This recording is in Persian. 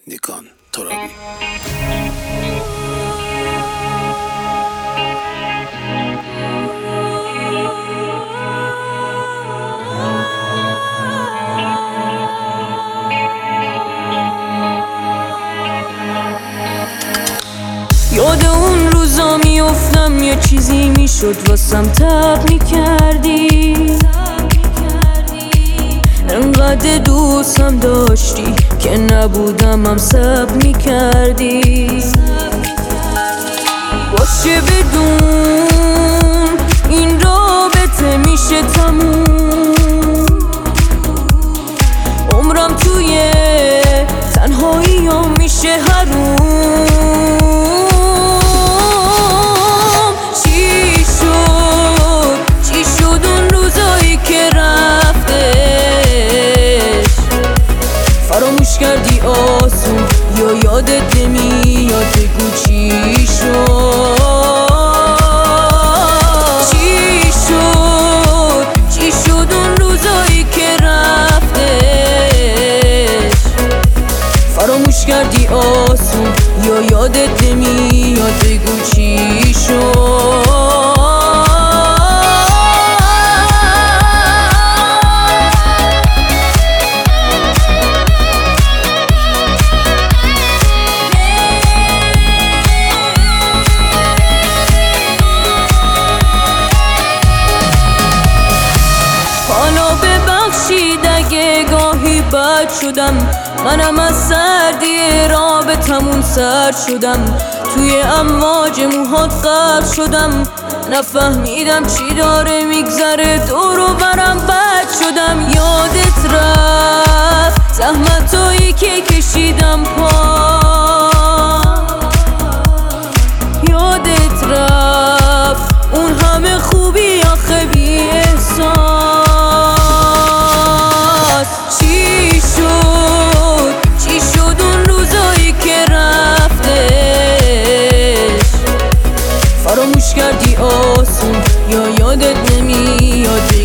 نیکان ترابی. یاد اون روزا میافتم یه چیزی میشد واسم تب میکردی، انقدر دوستم داشتی که نبودم هم سب میکردی. باشه بدون این رابطه میشه تموم، عمرم توی تنهایی ها میشه حروم. چی شد اون روزایی که رفتش، فراموش کردی آسون یا یادت نمیاد؟ بگو چی شد؟ چی شد اون روزایی که رفتش، فراموش کردی آسون یا یادت نمیاد؟ بگو چی شد؟ اگه گاهی بد شدم، منم از سردی رابطمون سرد شدم، توی امواج موهات غرق شدم، نفهمیدم چی داره میگذره دور و برم بد شدم. یادت رفت زحمتایی که کشیدم یادت رفت اون همه خوبی آخه بی احساس. چی شد اون روزایی که رفتش، فراموش کردی آسون یا یادت نمیاد؟